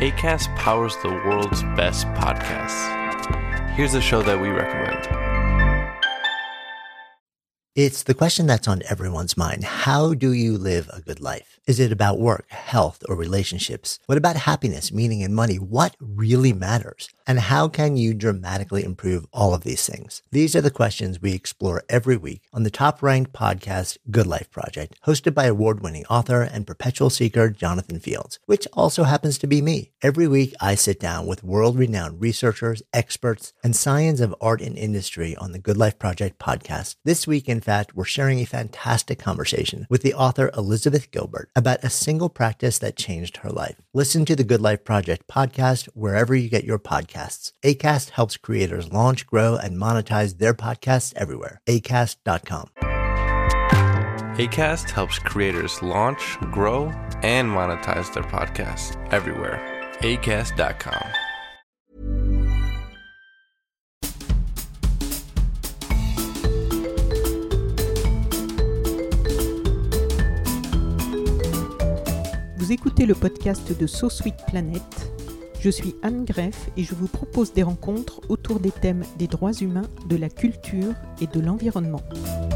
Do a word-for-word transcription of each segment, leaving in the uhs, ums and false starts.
Acast powers the world's best podcasts. Here's a show that we recommend. It's the question that's on everyone's mind. How do you live a good life? Is it about work, health, or relationships? What about happiness, meaning, and money? What really matters? And how can you dramatically improve all of these things? These are the questions we explore every week on the top-ranked podcast, Good Life Project, hosted by award-winning author and perpetual seeker Jonathan Fields, which also happens to be me. Every week, I sit down with world-renowned researchers, experts, and scions of art and industry on the Good Life Project podcast. This week, in fact, we're sharing a fantastic conversation with the author Elizabeth Gilbert about a single practice that changed her life. Listen to the Good Life Project podcast wherever you get your podcasts. Acast helps creators launch, grow, and monetize their podcasts everywhere. acast dot com. Acast helps creators launch, grow, and monetize their podcasts everywhere. acast dot com. Vous écoutez le podcast de So Sweet Planet. Je suis Anne Greff et je vous propose des rencontres autour des thèmes des droits humains, de la culture et de l'environnement.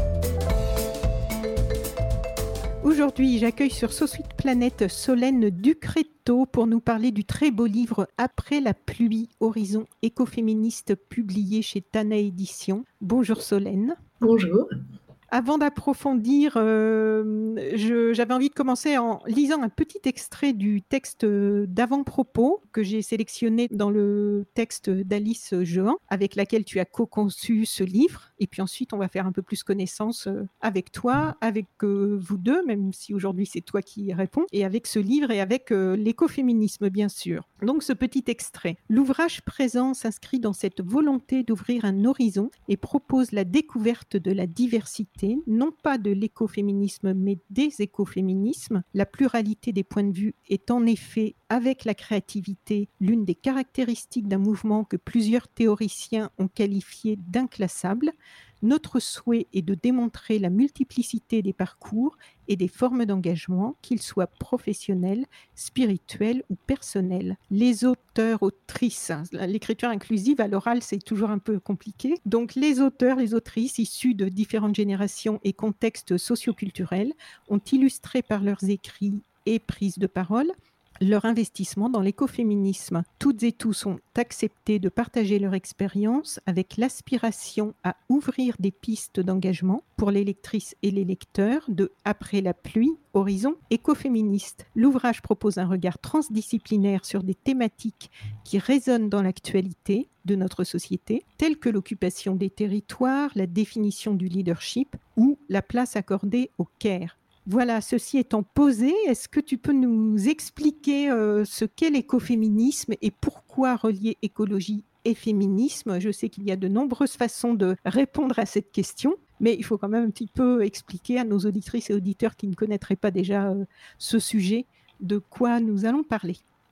Aujourd'hui, j'accueille sur So Sweet Planet Solène Ducréto pour nous parler du très beau livre Après la pluie, horizon écoféministe publié chez Tana Éditions. Bonjour Solène. Bonjour. Avant d'approfondir, euh, je, j'avais envie de commencer en lisant un petit extrait du texte d'avant-propos que j'ai sélectionné dans le texte d'Alice Jehan, avec laquelle tu as co-conçu ce livre. Et puis ensuite, on va faire un peu plus connaissance avec toi, avec euh, vous deux, même si aujourd'hui c'est toi qui réponds, et avec ce livre et avec euh, l'écoféminisme, bien sûr. Donc ce petit extrait. L'ouvrage présent s'inscrit dans cette volonté d'ouvrir un horizon et propose la découverte de la diversité, non pas de l'écoféminisme, mais des écoféminismes. La pluralité des points de vue est en effet, avec la créativité, l'une des caractéristiques d'un mouvement que plusieurs théoriciens ont qualifié d'inclassable. Notre souhait est de démontrer la multiplicité des parcours et des formes d'engagement, qu'ils soient professionnels, spirituels ou personnels. Les auteurs, autrices, l'écriture inclusive à l'oral c'est toujours un peu compliqué, donc les auteurs, les autrices issus de différentes générations et contextes socioculturels ont illustré par leurs écrits et prises de parole leur investissement dans l'écoféminisme. Toutes et tous ont accepté de partager leur expérience avec l'aspiration à ouvrir des pistes d'engagement pour les lectrices et les lecteurs de Après la pluie, horizon écoféministe. L'ouvrage propose un regard transdisciplinaire sur des thématiques qui résonnent dans l'actualité de notre société, telles que l'occupation des territoires, la définition du leadership ou la place accordée au care. Voilà, ceci étant posé, est-ce que tu peux nous expliquer euh, ce qu'est l'écoféminisme et pourquoi relier écologie et féminisme ? Je sais qu'il y a de nombreuses façons de répondre à cette question, mais il faut quand même un petit peu expliquer à nos auditrices et auditeurs qui ne connaîtraient pas déjà euh, ce sujet de quoi nous allons parler.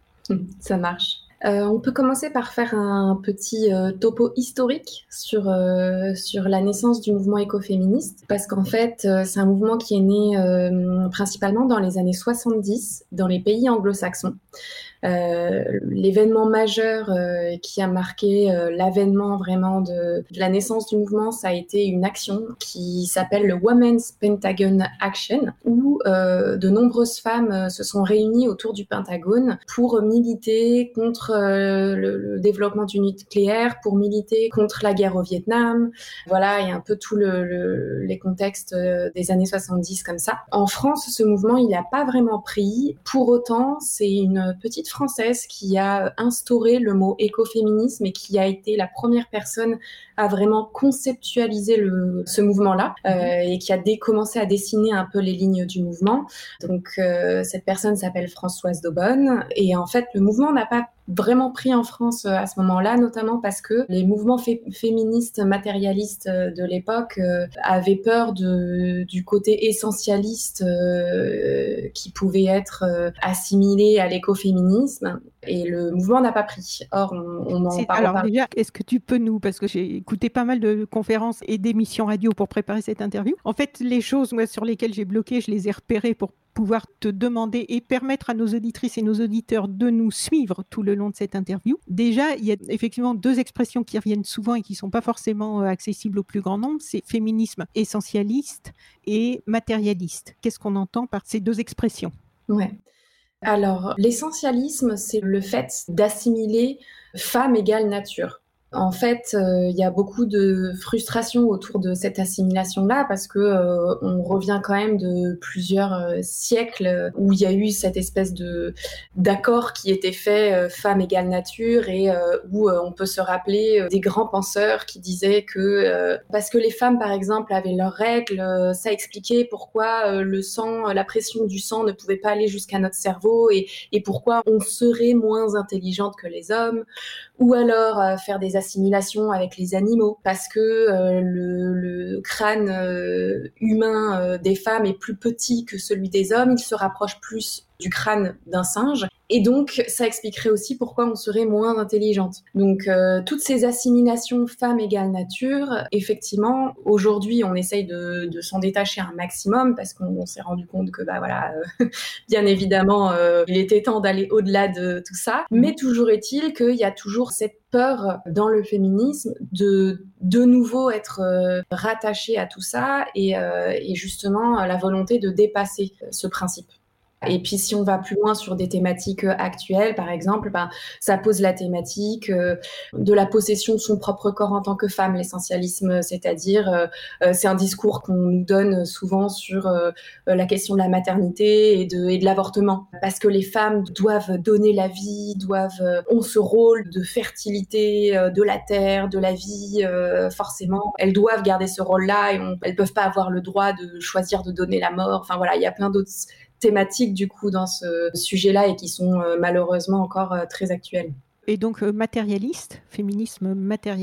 Ça marche. Euh, on peut commencer par faire un petit euh, topo historique sur, euh, sur la naissance du mouvement écoféministe, parce qu'en fait, euh, c'est un mouvement qui est né euh, principalement dans les années soixante-dix, dans les pays anglo-saxons. Euh, l'événement majeur euh, qui a marqué euh, l'avènement vraiment de, de la naissance du mouvement, ça a été une action qui s'appelle le Women's Pentagon Action, où euh, de nombreuses femmes euh, se sont réunies autour du Pentagone pour militer contre euh, le, le développement du nucléaire, pour militer contre la guerre au Vietnam. Voilà, il y a un peu tous le, le, les contextes euh, des années soixante-dix comme ça. En France, ce mouvement, il n'a pas vraiment pris. Pour autant, c'est une petite Française qui a instauré le mot écoféminisme et qui a été la première personne à vraiment conceptualiser le, ce mouvement-là euh, et qui a dé- commencé à dessiner un peu les lignes du mouvement. Donc, euh, cette personne s'appelle Françoise Daubonne et en fait, le mouvement n'a pas vraiment pris en France à ce moment-là, notamment parce que les mouvements fé- féministes matérialistes de l'époque euh, avaient peur de, du côté essentialiste euh, qui pouvait être euh, assimilé à l'écoféminisme. Et le mouvement n'a pas pris. Or, on, on en C'est, parle. alors déjà, est-ce que tu peux nous, parce que j'ai écouté pas mal de conférences et d'émissions radio pour préparer cette interview. En fait, les choses moi, sur lesquelles j'ai bloqué, je les ai repérées pour pouvoir te demander et permettre à nos auditrices et nos auditeurs de nous suivre tout le long de cette interview. Déjà, il y a effectivement deux expressions qui reviennent souvent et qui ne sont pas forcément accessibles au plus grand nombre. C'est féminisme essentialiste et matérialiste. Qu'est-ce qu'on entend par ces deux expressions ? Ouais. Alors, l'essentialisme, c'est le fait d'assimiler femme égale nature. En fait, euh, il y a beaucoup de frustration autour de cette assimilation-là parce que euh, on revient quand même de plusieurs euh, siècles où il y a eu cette espèce de d'accord qui était fait euh, femme égale nature et euh, où euh, on peut se rappeler euh, des grands penseurs qui disaient que euh, parce que les femmes, par exemple, avaient leurs règles, euh, ça expliquait pourquoi euh, le sang, la pression du sang ne pouvait pas aller jusqu'à notre cerveau et, et pourquoi on serait moins intelligente que les hommes. Ou alors euh, faire des assimilations avec les animaux, parce que euh, le, le crâne euh, humain euh, des femmes est plus petit que celui des hommes, il se rapproche plus du crâne d'un singe, et donc ça expliquerait aussi pourquoi on serait moins intelligente. Donc euh, toutes ces assimilations femme égale nature, effectivement, aujourd'hui on essaye de, de s'en détacher un maximum, parce qu'on on s'est rendu compte que bah voilà, euh, bien évidemment, euh, il était temps d'aller au-delà de tout ça, mais toujours est-il qu'il y a toujours cette peur dans le féminisme de de nouveau être euh, rattaché à tout ça et, euh, et justement la volonté de dépasser ce principe. Et puis si on va plus loin sur des thématiques actuelles, par exemple, ben, ça pose la thématique euh, de la possession de son propre corps en tant que femme, l'essentialisme, c'est-à-dire euh, c'est un discours qu'on nous donne souvent sur euh, la question de la maternité et de, et de l'avortement, parce que les femmes doivent donner la vie, doivent euh, ont ce rôle de fertilité euh, de la terre, de la vie, euh, forcément, elles doivent garder ce rôle-là et on, elles peuvent pas avoir le droit de choisir de donner la mort. Enfin voilà, il y a plein d'autres thématiques du coup dans ce sujet-là et qui sont euh, malheureusement encore euh, très actuelles. Et donc euh, matérialiste, féminisme matérialiste ?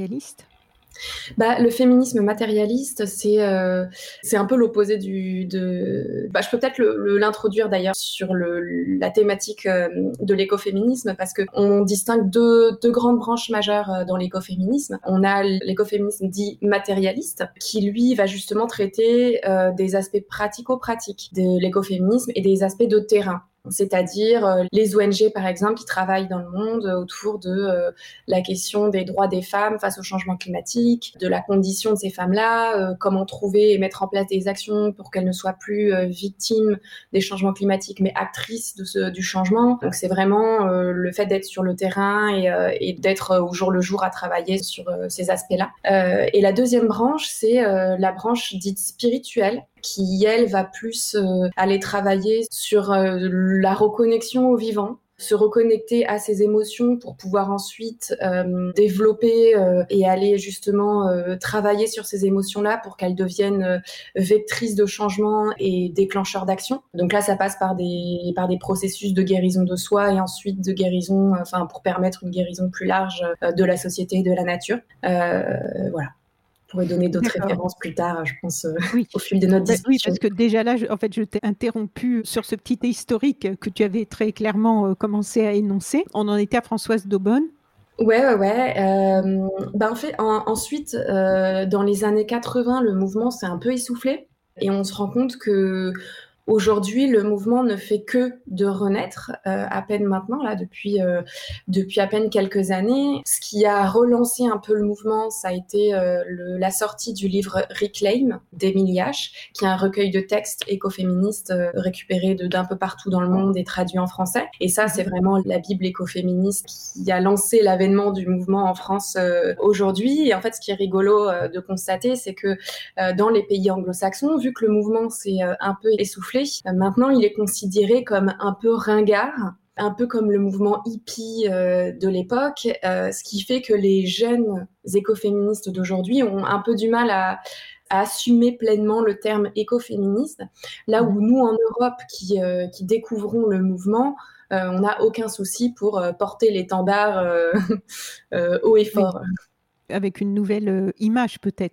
Bah, le féminisme matérialiste, c'est euh, c'est un peu l'opposé du de. Bah, je peux peut-être le, le, l'introduire d'ailleurs sur le, la thématique euh, de l'écoféminisme parce que on distingue deux deux grandes branches majeures dans l'écoféminisme. On a l'écoféminisme dit matérialiste qui lui va justement traiter euh, des aspects pratico-pratiques de l'écoféminisme et des aspects de terrain. C'est-à-dire euh, les O N G, par exemple, qui travaillent dans le monde autour de euh, la question des droits des femmes face au changement climatique, de la condition de ces femmes-là, euh, comment trouver et mettre en place des actions pour qu'elles ne soient plus euh, victimes des changements climatiques, mais actrices de ce, du changement. Donc c'est vraiment euh, le fait d'être sur le terrain et, euh, et d'être au jour le jour à travailler sur euh, ces aspects-là. Euh, et la deuxième branche, c'est euh, la branche dite spirituelle, qui, elle, va plus euh, aller travailler sur euh, la reconnexion au vivant, se reconnecter à ses émotions pour pouvoir ensuite euh, développer euh, et aller justement euh, travailler sur ces émotions-là pour qu'elles deviennent euh, vectrices de changement et déclencheurs d'action. Donc là, ça passe par des, par des processus de guérison de soi et ensuite de guérison, enfin, pour permettre une guérison plus large euh, de la société et de la nature. Euh, voilà. Je pourrais donner d'autres D'accord. références plus tard, je pense, euh, oui. au fil de notre discussion. Oui, parce que déjà là, je, en fait, je t'ai interrompu sur ce petit historique que tu avais très clairement euh, commencé à énoncer. On en était à Françoise d'Aubonne. Ouais, ouais, ouais. Euh, ben en fait, en, ensuite, euh, dans les années quatre-vingts, le mouvement s'est un peu essoufflé et on se rend compte que aujourd'hui, le mouvement ne fait que de renaître, euh, à peine maintenant, là, depuis, euh, depuis à peine quelques années. Ce qui a relancé un peu le mouvement, ça a été euh, le, la sortie du livre Reclaim d'Emily H, qui est un recueil de textes écoféministes euh, récupérés de, d'un peu partout dans le monde et traduits en français. Et ça, c'est vraiment la Bible écoféministe qui a lancé l'avènement du mouvement en France euh, aujourd'hui. Et en fait, ce qui est rigolo euh, de constater, c'est que euh, dans les pays anglo-saxons, vu que le mouvement s'est euh, un peu essoufflé, maintenant, il est considéré comme un peu ringard, un peu comme le mouvement hippie euh, de l'époque, euh, ce qui fait que les jeunes écoféministes d'aujourd'hui ont un peu du mal à, à assumer pleinement le terme écoféministe, là où nous, en Europe, qui, euh, qui découvrons le mouvement, euh, on n'a aucun souci pour euh, porter l'étendard euh, euh, haut et fort. Oui. Avec une nouvelle euh, image, peut-être.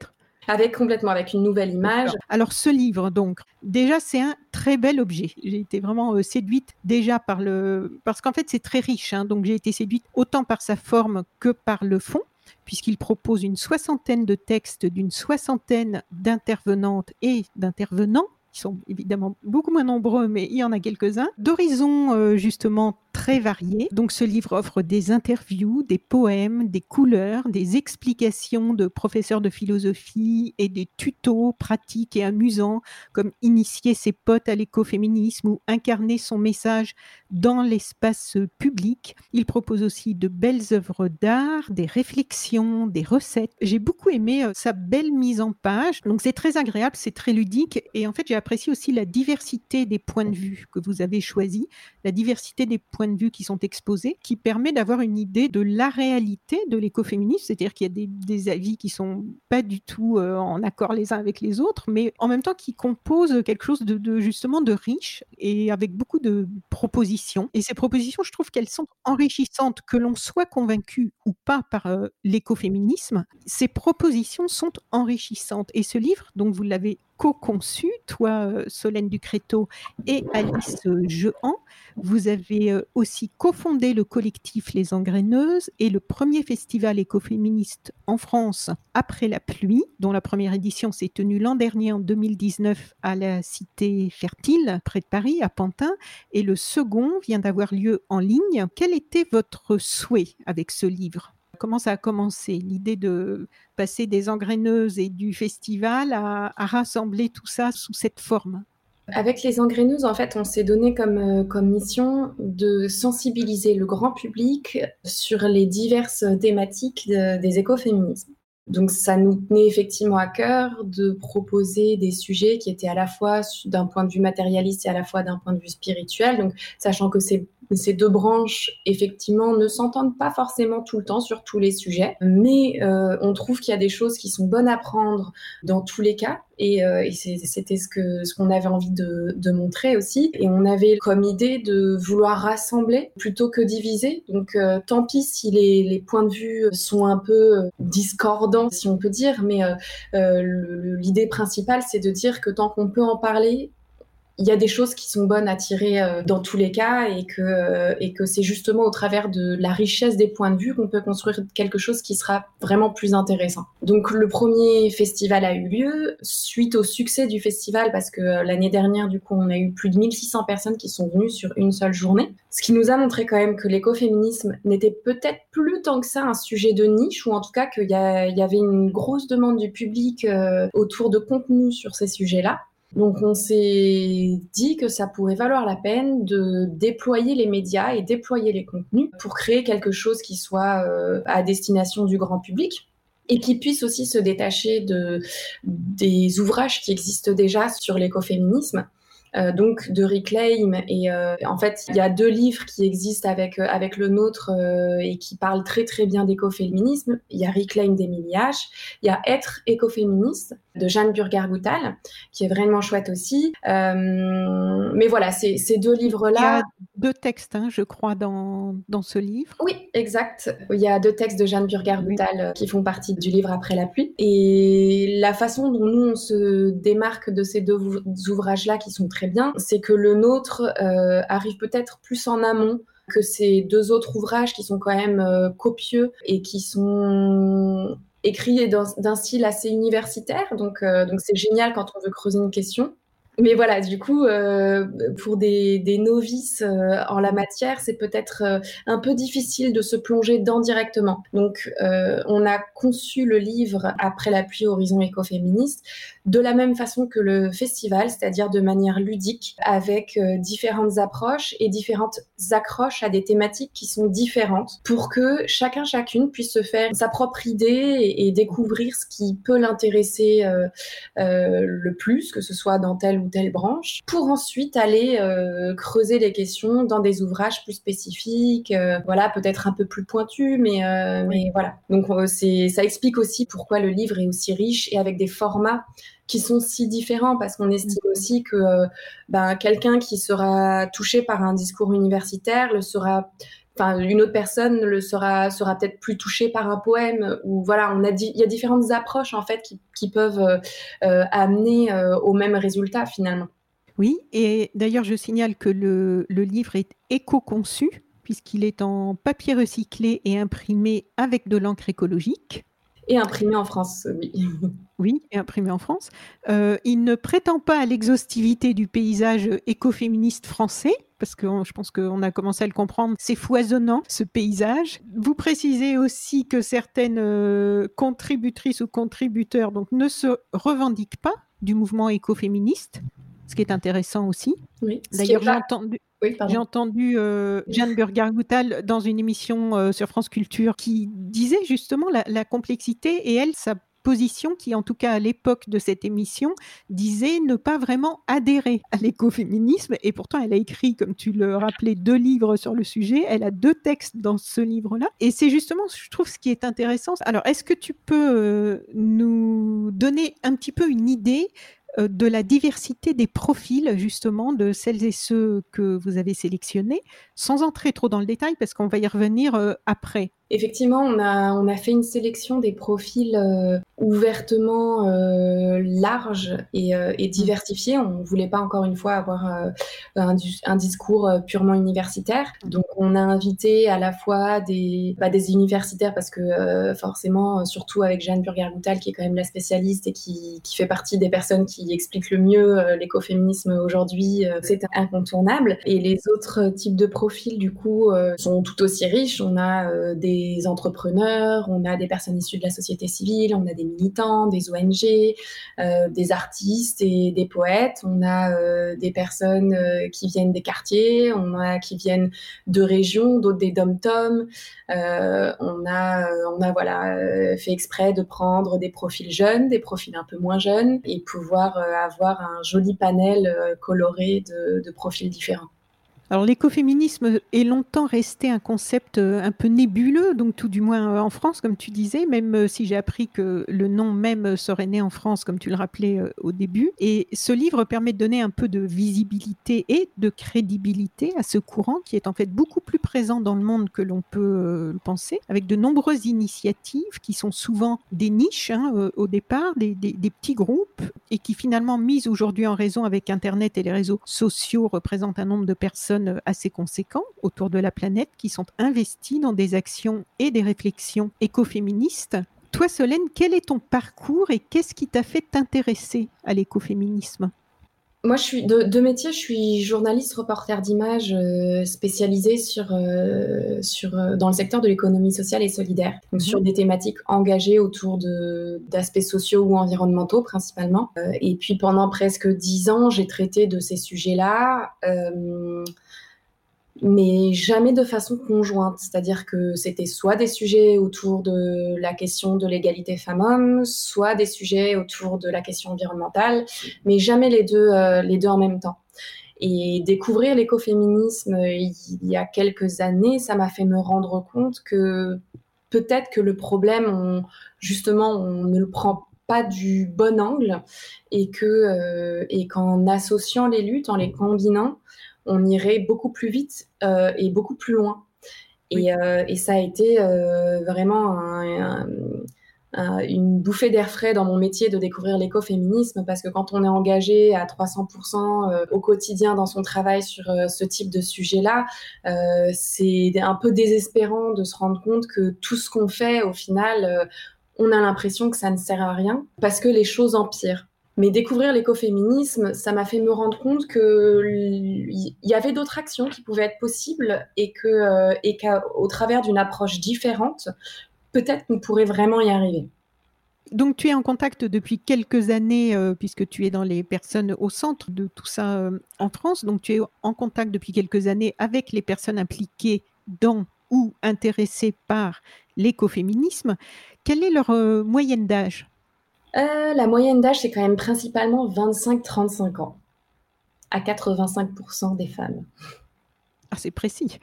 Avec complètement, avec une nouvelle image. D'accord. Alors ce livre, donc, déjà c'est un très bel objet. J'ai été vraiment euh, séduite déjà par le... Parce qu'en fait c'est très riche, hein, donc j'ai été séduite autant par sa forme que par le fond, puisqu'il propose une soixantaine de textes d'une soixantaine d'intervenantes et d'intervenants, qui sont évidemment beaucoup moins nombreux, mais il y en a quelques-uns, d'horizons euh, justement très variés. Donc ce livre offre des interviews, des poèmes, des couleurs, des explications de professeurs de philosophie et des tutos pratiques et amusants, comme initier ses potes à l'écoféminisme ou incarner son message dans l'espace public. Il propose aussi de belles œuvres d'art, des réflexions, des recettes. J'ai beaucoup aimé euh, sa belle mise en page. Donc c'est très agréable, c'est très ludique et en fait j'ai apprécié aussi la diversité des points de vue que vous avez choisis, la diversité des points de vue qui sont exposés, qui permet d'avoir une idée de la réalité de l'écoféminisme, c'est-à-dire qu'il y a des, des avis qui sont pas du tout euh, en accord les uns avec les autres, mais en même temps qui composent quelque chose de, de justement de riche et avec beaucoup de propositions. Et ces propositions, je trouve qu'elles sont enrichissantes, que l'on soit convaincu ou pas par euh, l'écoféminisme, ces propositions sont enrichissantes. Et ce livre, donc vous l'avez co-conçu, toi, euh, Solène Ducréto et Alice euh, Jehan. Vous avez euh, aussi cofondé le collectif Les Engraineuses et le premier festival écoféministe en France après la pluie, dont la première édition s'est tenue l'an dernier en deux mille dix-neuf à la Cité Fertile, près de Paris, à Pantin, et le second vient d'avoir lieu en ligne. Quel était votre souhait avec ce livre ? Comment ça a commencé, l'idée de passer des engraineuses et du festival à, à rassembler tout ça sous cette forme ? Avec les engraineuses, en fait, on s'est donné comme, euh, comme mission de sensibiliser le grand public sur les diverses thématiques de, des écoféminismes. Donc ça nous tenait effectivement à cœur de proposer des sujets qui étaient à la fois d'un point de vue matérialiste et à la fois d'un point de vue spirituel. Donc sachant que ces, ces deux branches effectivement ne s'entendent pas forcément tout le temps sur tous les sujets, mais euh, on trouve qu'il y a des choses qui sont bonnes à prendre dans tous les cas. Et, euh, et c'est, c'était ce que ce qu'on avait envie de, de montrer aussi. Et on avait comme idée de vouloir rassembler plutôt que diviser. Donc euh, tant pis si les, les points de vue sont un peu discordants, si on peut dire, mais euh, euh, le, l'idée principale, c'est de dire que tant qu'on peut en parler, il y a des choses qui sont bonnes à tirer euh, dans tous les cas et que, euh, et que c'est justement au travers de la richesse des points de vue qu'on peut construire quelque chose qui sera vraiment plus intéressant. Donc le premier festival a eu lieu suite au succès du festival parce que euh, l'année dernière, du coup, on a eu plus de mille six cents personnes qui sont venues sur une seule journée. Ce qui nous a montré quand même que l'écoféminisme n'était peut-être plus tant que ça un sujet de niche ou en tout cas qu'il y, a, il y avait une grosse demande du public euh, autour de contenu sur ces sujets-là. Donc on s'est dit que ça pourrait valoir la peine de déployer les médias et déployer les contenus pour créer quelque chose qui soit euh, à destination du grand public et qui puisse aussi se détacher de, des ouvrages qui existent déjà sur l'écoféminisme. Euh, donc de Reclaim et euh, en fait il y a deux livres qui existent avec euh, avec le nôtre euh, et qui parlent très très bien d'écoféminisme. Il y a Reclaim d'Émilie H, il y a Être écoféministe de Jeanne Burger-Goutal qui est vraiment chouette aussi. Euh, mais voilà, c'est ces deux livres là. Il y a deux textes, hein, je crois, dans dans ce livre. Oui, exact. Il y a deux textes de Jeanne Burger-Goutal oui. qui font partie du livre Après la pluie. Et la façon dont nous on se démarque de ces deux ouvrages là qui sont très bien, c'est que le nôtre euh, arrive peut-être plus en amont que ces deux autres ouvrages qui sont quand même euh, copieux et qui sont écrits dans, d'un style assez universitaire. Donc, euh, donc c'est génial quand on veut creuser une question. Mais voilà, du coup, euh, pour des, des novices euh, en la matière, c'est peut-être euh, un peu difficile de se plonger dedans directement. Donc, euh, on a conçu le livre Après la pluie, Horizon écoféministe de la même façon que le festival, c'est-à-dire de manière ludique, avec euh, différentes approches et différentes accroches à des thématiques qui sont différentes, pour que chacun, chacune puisse se faire sa propre idée et, et découvrir ce qui peut l'intéresser euh, euh, le plus, que ce soit dans tel ou telle branche, pour ensuite aller euh, creuser les questions dans des ouvrages plus spécifiques, euh, voilà, peut-être un peu plus pointus, mais, euh, mais voilà. Donc euh, c'est, ça explique aussi pourquoi le livre est aussi riche et avec des formats qui sont si différents, parce qu'on estime aussi que euh, ben, quelqu'un qui sera touché par un discours universitaire le sera... Enfin, une autre personne le sera, sera peut-être plus touchée par un poème. Ou voilà, on a dit, il y a différentes approches en fait qui, qui peuvent euh, euh, amener euh, au même résultat finalement. Oui, et d'ailleurs je signale que le, le livre est éco-conçu puisqu'il est en papier recyclé et imprimé avec de l'encre écologique. Et imprimé en France, oui. Oui, et imprimé en France. Euh, il ne prétend pas à l'exhaustivité du paysage écoféministe français, parce que on, je pense qu'on a commencé à le comprendre, c'est foisonnant ce paysage. Vous précisez aussi que certaines euh, contributrices ou contributeurs donc, ne se revendiquent pas du mouvement écoféministe, ce qui est intéressant aussi. Oui, D'ailleurs, j'ai pas... entendu... Oui, J'ai entendu euh, Jeanne Burgar-Goutal dans une émission euh, sur France Culture qui disait justement la, la complexité, et elle, sa position qui, en tout cas à l'époque de cette émission, disait ne pas vraiment adhérer à l'écoféminisme, et pourtant elle a écrit, comme tu le rappelais, deux livres sur le sujet, elle a deux textes dans ce livre-là, et c'est justement, je trouve, ce qui est intéressant. Alors, est-ce que tu peux euh, nous donner un petit peu une idée de la diversité des profils, justement, de celles et ceux que vous avez sélectionnés, sans entrer trop dans le détail, parce qu'on va y revenir euh, après. Effectivement, on a, on a fait une sélection des profils euh, ouvertement euh, larges et, euh, et diversifiés. On ne voulait pas, encore une fois, avoir euh, un, un discours purement universitaire. Donc, on a invité à la fois des, bah, des universitaires, parce que euh, forcément, surtout avec Jeanne Burgar-Goutal, qui est quand même la spécialiste et qui, qui fait partie des personnes qui expliquent le mieux euh, l'écoféminisme aujourd'hui, euh, c'est incontournable. Et les autres types de profils, du coup, euh, sont tout aussi riches. On a euh, des des entrepreneurs, on a des personnes issues de la société civile, on a des militants, des O N G, euh, des artistes et des poètes, on a euh, des personnes euh, qui viennent des quartiers, on a qui viennent de régions, d'autres des dom-toms, euh, on a, euh, on a voilà, euh, fait exprès de prendre des profils jeunes, des profils un peu moins jeunes, et pouvoir euh, avoir un joli panel euh, coloré de, de profils différents. Alors, l'écoféminisme est longtemps resté un concept un peu nébuleux, donc tout du moins en France, comme tu disais, même si j'ai appris que le nom même serait né en France, comme tu le rappelais au début. Et ce livre permet de donner un peu de visibilité et de crédibilité à ce courant qui est en fait beaucoup plus présent dans le monde que l'on peut le penser, avec de nombreuses initiatives qui sont souvent des niches hein, au départ, des, des, des petits groupes, et qui finalement, mises aujourd'hui en raison avec Internet et les réseaux sociaux, représentent un nombre de personnes assez conséquents autour de la planète qui sont investis dans des actions et des réflexions écoféministes. Toi, Solène, quel est ton parcours et qu'est-ce qui t'a fait t'intéresser à l'écoféminisme ? Moi, je suis de, de métier, je suis journaliste reporter d'images euh, spécialisée sur, euh, sur, euh, dans le secteur de l'économie sociale et solidaire, donc mmh. sur des thématiques engagées autour de, d'aspects sociaux ou environnementaux principalement. Euh, et puis pendant presque dix ans, j'ai traité de ces sujets-là. Euh, mais jamais de façon conjointe, c'est-à-dire que c'était soit des sujets autour de la question de l'égalité femmes-hommes, soit des sujets autour de la question environnementale, mais jamais les deux, euh, les deux en même temps. Et découvrir l'écoféminisme il y a quelques années, ça m'a fait me rendre compte que peut-être que le problème, on, justement, on ne le prend pas du bon angle et, que, euh, et qu'en associant les luttes, en les combinant, on irait beaucoup plus vite euh, et beaucoup plus loin. Et, oui. euh, et ça a été euh, vraiment un, un, un, une bouffée d'air frais dans mon métier de découvrir l'écoféminisme, parce que quand on est engagé à trois cents pour cent euh, au quotidien dans son travail sur euh, ce type de sujet-là, euh, c'est un peu désespérant de se rendre compte que tout ce qu'on fait, au final, euh, on a l'impression que ça ne sert à rien, parce que les choses empirent. Mais découvrir l'écoféminisme, ça m'a fait me rendre compte qu'il y avait d'autres actions qui pouvaient être possibles et, que, euh, et qu'au travers d'une approche différente, peut-être qu'on pourrait vraiment y arriver. Donc, tu es en contact depuis quelques années, euh, puisque tu es dans les personnes au centre de tout ça euh, en France. Donc, tu es en contact depuis quelques années avec les personnes impliquées dans ou intéressées par l'écoféminisme. Quelle est leur euh, moyenne d'âge ? Euh, la moyenne d'âge, c'est quand même principalement vingt-cinq à trente-cinq ans, à quatre-vingt-cinq pour cent des femmes. Ah, c'est précis.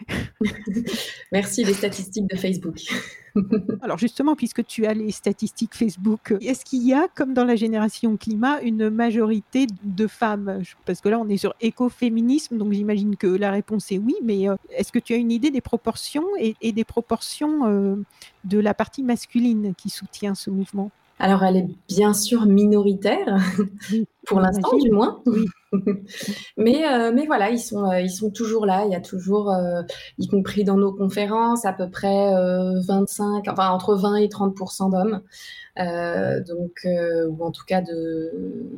Merci les statistiques de Facebook. Alors justement, puisque tu as les statistiques Facebook, est-ce qu'il y a, comme dans la génération climat, une majorité de femmes? Parce que là, on est sur écoféminisme, donc j'imagine que la réponse est oui, mais euh, est-ce que tu as une idée des proportions et, et des proportions euh, de la partie masculine qui soutient ce mouvement? Alors, elle est bien sûr minoritaire, Oui, pour l'instant j'imagine. du moins. Oui. mais, euh, mais voilà, ils sont, euh, ils sont toujours là. Il y a toujours, euh, y compris dans nos conférences, à peu près euh, vingt-cinq, enfin entre vingt et trente pour cent d'hommes. Euh, donc, euh, ou en tout cas de,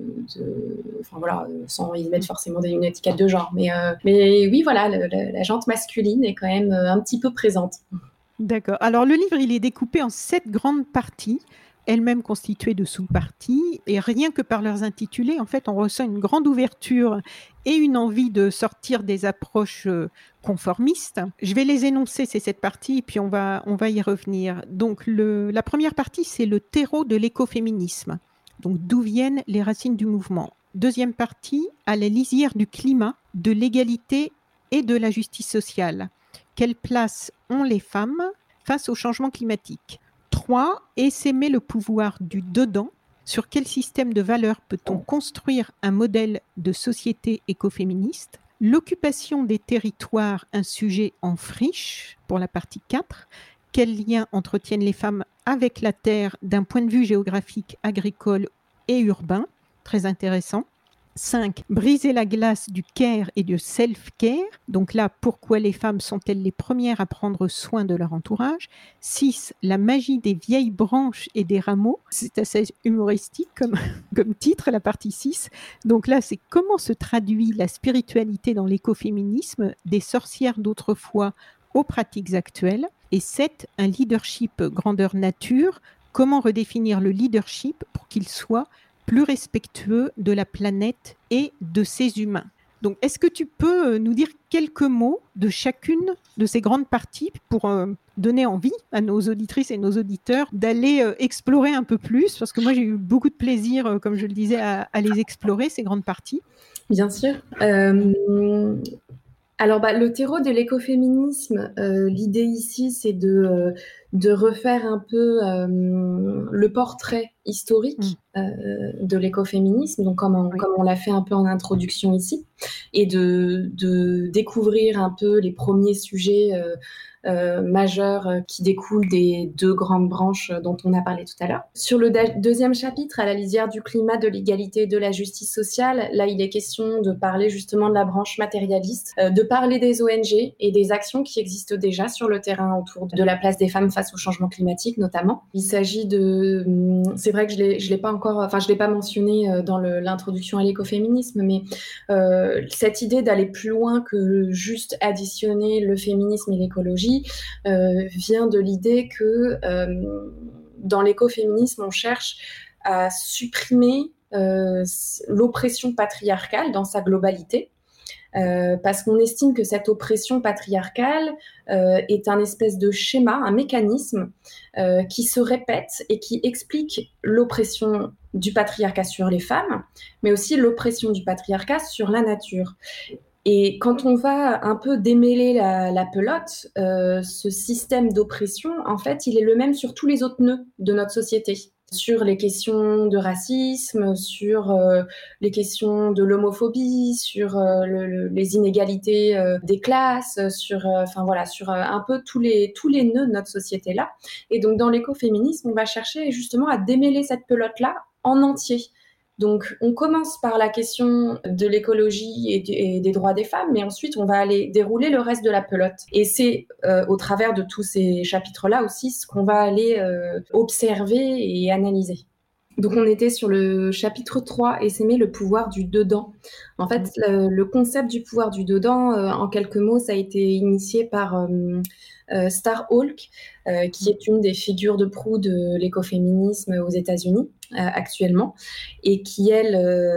de, enfin voilà, sans y mettre forcément une étiquette de genre. Mais, euh, mais oui, voilà, le, le, la jante masculine est quand même un petit peu présente. D'accord. Alors, le livre, il est découpé en sept grandes parties, elles-mêmes constituées de sous-parties. Et rien que par leurs intitulés, en fait, on ressent une grande ouverture et une envie de sortir des approches conformistes. Je vais les énoncer, ces sept parties, et puis on va, on va y revenir. Donc, le, la première partie, c'est le terreau de l'écoféminisme. Donc, d'où viennent les racines du mouvement. Deuxième partie, à la lisière du climat, de l'égalité et de la justice sociale. Quelle place ont les femmes face au changement climatique? Trois, essaimer le pouvoir du dedans. Sur quel système de valeurs peut-on construire un modèle de société écoféministe? L'occupation des territoires, un sujet en friche, pour la partie quatre. Quels liens entretiennent les femmes avec la terre d'un point de vue géographique, agricole et urbain? Très intéressant. cinq. Briser la glace du care et du self-care. Donc là, pourquoi les femmes sont-elles les premières à prendre soin de leur entourage? six. La magie des vieilles branches et des rameaux. C'est assez humoristique comme, comme titre, la partie six. Donc là, c'est comment se traduit la spiritualité dans l'écoféminisme des sorcières d'autrefois aux pratiques actuelles. Et sept. Un leadership grandeur nature. Comment redéfinir le leadership pour qu'il soit plus respectueux de la planète et de ses humains. Donc, est-ce que tu peux nous dire quelques mots de chacune de ces grandes parties pour euh, donner envie à nos auditrices et nos auditeurs d'aller euh, explorer un peu plus? Parce que moi, j'ai eu beaucoup de plaisir, euh, comme je le disais, à, à les explorer, ces grandes parties. Bien sûr. Euh... Alors, bah, le terreau de l'écoféminisme, euh, l'idée ici, c'est de, euh, de refaire un peu euh, le portrait historique mmh. euh, de l'écoféminisme, donc comme on, oui. comme on l'a fait un peu en introduction ici, et de, de découvrir un peu les premiers sujets euh, euh, majeurs euh, qui découlent des deux grandes branches dont on a parlé tout à l'heure. Sur le de- deuxième chapitre, à la lisière du climat, de l'égalité et de la justice sociale, là, il est question de parler justement de la branche matérialiste, euh, de parler des O N G et des actions qui existent déjà sur le terrain autour de la place des femmes face au changement climatique, notamment. Il s'agit de... C'est vrai que je l'ai, je l'ai pas encore... Enfin, je l'ai pas mentionné dans le, l'introduction à l'écoféminisme, mais euh, cette idée d'aller plus loin que juste additionner le féminisme et l'écologie euh, vient de l'idée que euh, dans l'écoféminisme, on cherche à supprimer euh, l'oppression patriarcale dans sa globalité. Euh, parce qu'on estime que cette oppression patriarcale euh, est un espèce de schéma, un mécanisme euh, qui se répète et qui explique l'oppression du patriarcat sur les femmes, mais aussi l'oppression du patriarcat sur la nature. Et quand on va un peu démêler la, la pelote, euh, ce système d'oppression, en fait, il est le même sur tous les autres nœuds de notre société. Sur les questions de racisme, sur euh, les questions de l'homophobie, sur euh, le, le, les inégalités euh, des classes, sur, enfin euh, voilà, sur euh, un peu tous les tous les nœuds de notre société là. Et donc dans l'écoféminisme, on va chercher justement à démêler cette pelote là en entier. Donc, on commence par la question de l'écologie et, du, et des droits des femmes, mais ensuite, on va aller dérouler le reste de la pelote. Et c'est euh, au travers de tous ces chapitres-là aussi ce qu'on va aller euh, observer et analyser. Donc, on était sur le chapitre trois, essaimer le pouvoir du dedans. En fait, le, le concept du pouvoir du dedans, euh, en quelques mots, ça a été initié par euh, euh, Star Hulk, euh, qui est une des figures de proue de l'écoféminisme aux États-Unis euh, actuellement, et qui, elle,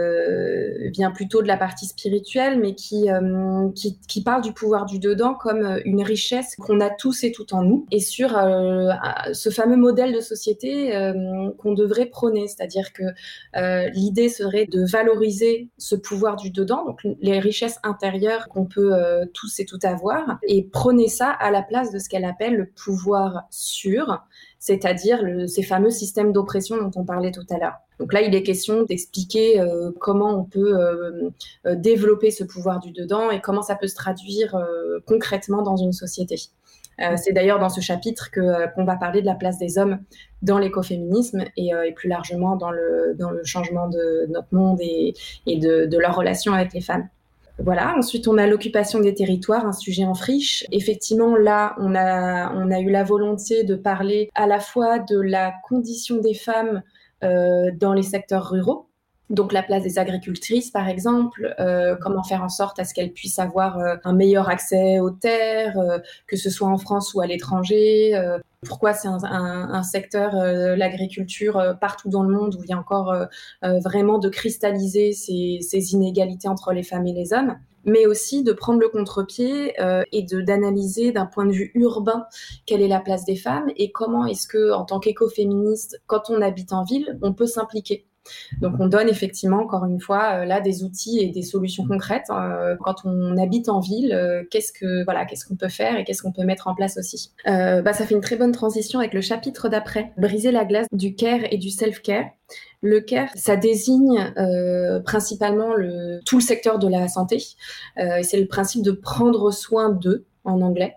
euh, vient plutôt de la partie spirituelle, mais qui, euh, qui, qui parle du pouvoir du dedans comme une richesse qu'on a tous et toutes en nous, et sur euh, ce fameux modèle de société euh, qu'on devrait prôner, c'est-à-dire que euh, l'idée serait de valoriser ce pouvoir du dedans, donc les richesses intérieures qu'on peut euh, tous et toutes avoir, et prenez ça à la place de ce qu'elle appelle le pouvoir sûr, c'est-à-dire le, ces fameux systèmes d'oppression dont on parlait tout à l'heure. Donc là, il est question d'expliquer euh, comment on peut euh, euh, développer ce pouvoir du dedans et comment ça peut se traduire euh, concrètement dans une société. Euh, c'est d'ailleurs dans ce chapitre que, euh, qu'on va parler de la place des hommes dans l'écoféminisme et, euh, et plus largement dans le, dans le changement de notre monde et, et de, de leur relation avec les femmes. Voilà. Ensuite, on a l'occupation des territoires, un sujet en friche. Effectivement, là, on a, on a eu la volonté de parler à la fois de la condition des femmes euh, dans les secteurs ruraux, donc la place des agricultrices, par exemple, euh, comment faire en sorte à ce qu'elles puissent avoir euh, un meilleur accès aux terres, euh, que ce soit en France ou à l'étranger. Euh, pourquoi c'est un, un, un secteur, euh, l'agriculture, euh, partout dans le monde où il y a encore euh, euh, vraiment de cristalliser ces, ces inégalités entre les femmes et les hommes, mais aussi de prendre le contre-pied euh, et de, d'analyser d'un point de vue urbain quelle est la place des femmes et comment est-ce que, en tant qu'écoféministe, quand on habite en ville, on peut s'impliquer. Donc on donne effectivement, encore une fois, euh, là des outils et des solutions concrètes. Euh, quand on habite en ville, euh, qu'est-ce que voilà, qu'est-ce qu'on peut faire et qu'est-ce qu'on peut mettre en place aussi. Euh, bah, ça fait une très bonne transition avec le chapitre d'après, briser la glace du care et du self-care. Le care, ça désigne euh, principalement le, tout le secteur de la santé. Euh, et c'est le principe de prendre soin d'eux, en anglais.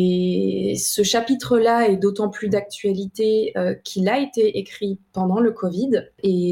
Et ce chapitre-là est d'autant plus d'actualité euh, qu'il a été écrit pendant le Covid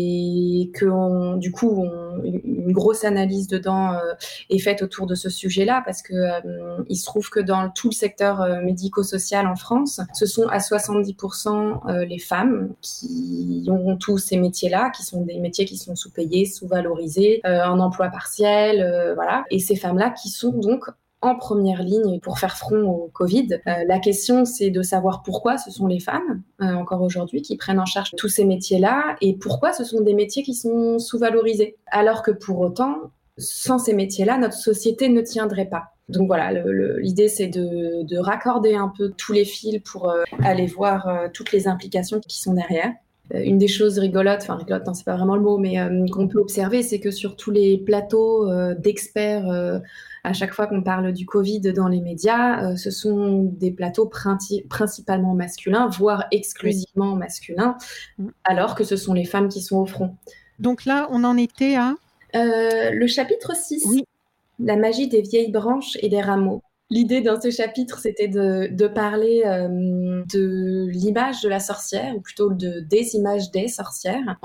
et que on, du coup, on, une grosse analyse dedans euh, est faite autour de ce sujet-là parce que euh, il se trouve que dans tout le secteur euh, médico-social en France, ce sont à soixante-dix pour cent euh, les femmes qui ont tous ces métiers-là, qui sont des métiers qui sont sous-payés, sous-valorisés, euh, en emploi partiel, euh, voilà. Et ces femmes-là qui sont donc en première ligne pour faire front au Covid. Euh, la question, c'est de savoir pourquoi ce sont les femmes, euh, encore aujourd'hui, qui prennent en charge tous ces métiers-là et pourquoi ce sont des métiers qui sont sous-valorisés. Alors que pour autant, sans ces métiers-là, notre société ne tiendrait pas. Donc voilà, le, le, l'idée, c'est de, de raccorder un peu tous les fils pour euh, aller voir euh, toutes les implications qui sont derrière. Une des choses rigolotes, enfin rigolote, non, c'est pas vraiment le mot, mais euh, qu'on peut observer, c'est que sur tous les plateaux euh, d'experts, euh, à chaque fois qu'on parle du Covid dans les médias, euh, ce sont des plateaux princi- principalement masculins, voire exclusivement masculins, alors que ce sont les femmes qui sont au front. Donc là, on en était à euh, le chapitre six, oui. La magie des vieilles branches et des rameaux. L'idée dans ce chapitre, c'était de, de parler euh, de l'image de la sorcière, ou plutôt de, des images des sorcières,